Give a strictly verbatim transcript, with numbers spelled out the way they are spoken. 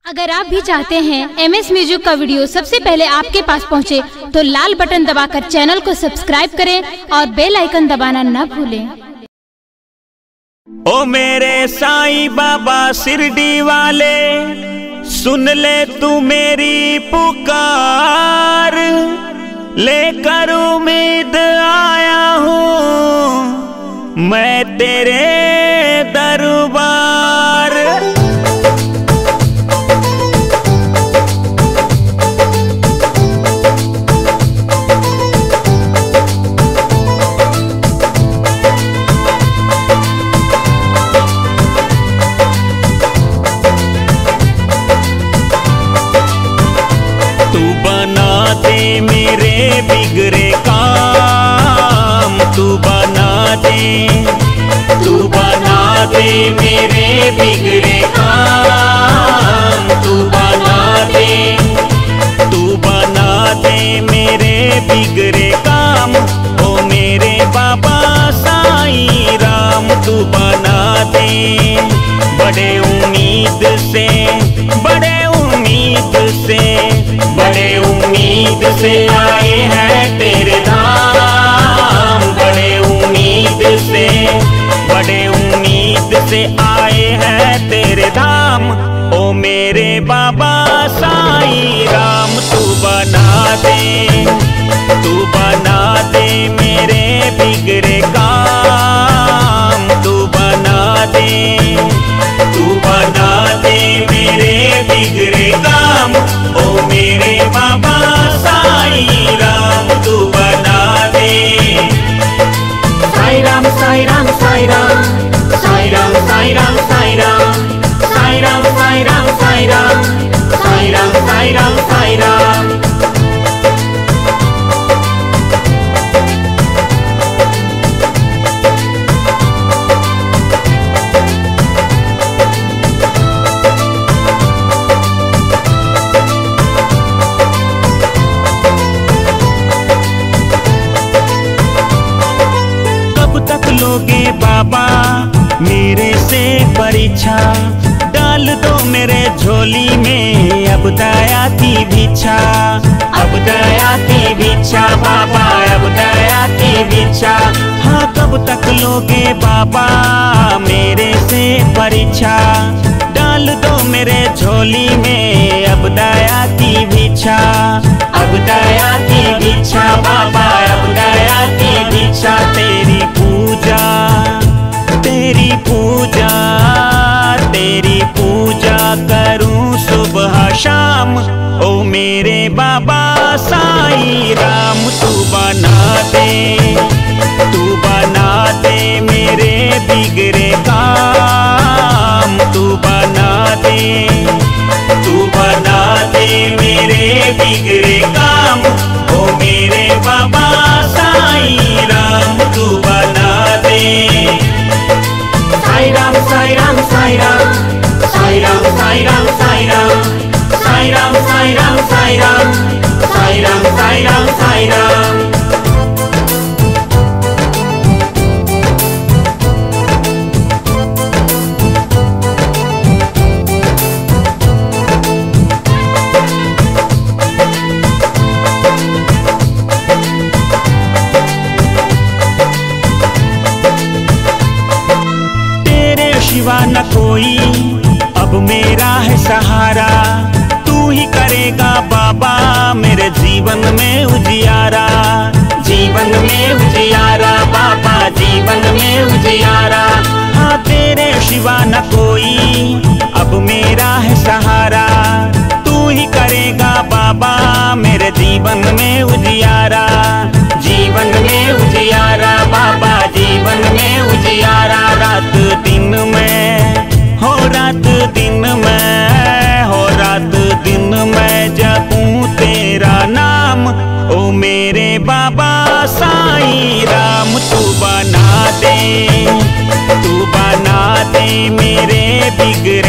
अगर आप भी चाहते हैं एम एस म्यूजिक का वीडियो सबसे पहले आपके पास पहुंचे, तो लाल बटन दबाकर चैनल को सब्सक्राइब करें और बेल आइकन दबाना न भूलें। ओ मेरे साईं बाबा शिरडी वाले, सुन ले तू मेरी पुकार, लेकर उम्मीद आया हूँ मैं तेरे दरबार। तू बना दे मेरे बिगड़े काम, तू बना दे, तू बना दे मेरे बिगड़े काम, तू बना दे, तू बना दे मेरे बिगड़े काम। ओ मेरे बाबा साईं राम, तू बना दे। बड़े उम्मीद से, बड़े उम्मीद से, बड़े उम्मीद से आए हैं तेरे धाम। बड़े उम्मीद से, बड़े उम्मीद से आए हैं तेरे धाम। ओ मेरे बाबा साईं राम, तू बना दे, तू बना दे मेरे बिगड़े काम, तू बना दे, तू बना दे मेरे बिगड़े काम। ओ मेरे बाबा साईं राम, तू बना दे। साईं राम साईं राम साईं राम, साईं राम साईं राम साईं राम, साईं राम साईं राम साईं राम, साईं राम साईं राम साईं राम। लोगे बाबा मेरे से परीक्षा, डाल दो मेरे झोली में अब दया की भिक्षा। अब दया की भिक्षा बाबा, अब दया की भिक्षा। हाँ कब तक लोगे बाबा मेरे से परीक्षा, डाल दो मेरे झोली में अब दया की भिक्षा। अब दया की भिक्षा बाबा, अब दया की भिक्षा। तेरी पूजा, तेरी पूजा, तेरी पूजा करूं सुबह शाम। ओ मेरे बाबा साईं राम, तू बना दे, तू बना दे मेरे बिगड़े काम, तू बना दे, तू बना दे मेरे बिगड़े काम। ओ मेरे बाबा साईं राम, तू बना दे। साईं राम साईं राम साईं राम, साईं राम साईं राम साईं राम, साईं राम साईं राम साईं राम, साईं राम साईं राम साईं राम। सिवा न कोई अब मेरा है सहारा, तू ही करेगा बाबा मेरे जीवन में उजियारा। जीवन में उजियारा बाबा, जीवन में उजियारा। हाँ तेरे सिवा न कोई अब मेरा है सहारा, तू ही करेगा बाबा मेरे जीवन में उजियारा। जीवन में उजियारा बाबा, जीवन में उजियारा। रात दिन में हो, रात दिन में हो, रात दिन में जपूं तेरा नाम। ओ मेरे बाबा साईं राम, तू बना दे, तू बना दे मेरे बिगड़े